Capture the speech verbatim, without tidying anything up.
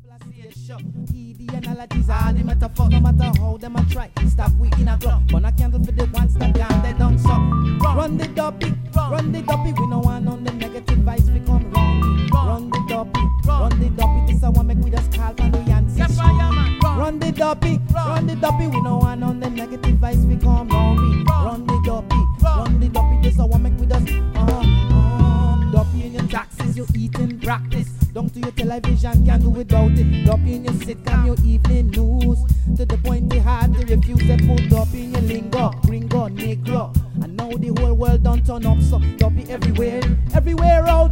The analogies are the metaphor, no matter how them a try. Stop we in a club, burn a candle for the ones that can't they don't suck. Run the dopey, run the dopey. We no want on the negative vibes, we come round. Run the dopey, run the dopey. This a one make we just call and we answer. Run the dopey, run the dopey. We no want on the negative vibes, we come round. Run the dopey, run the dopey. This a one make we just uh uh. Dopey in your taxes, you eat in practice. Down to your television, can't do without it. Dopey in your sitcom, your evening news. To the point they had to refuse to put dopey in your lingo, gringo, negro. And now the whole world don't turn up, so dopey everywhere, everywhere out.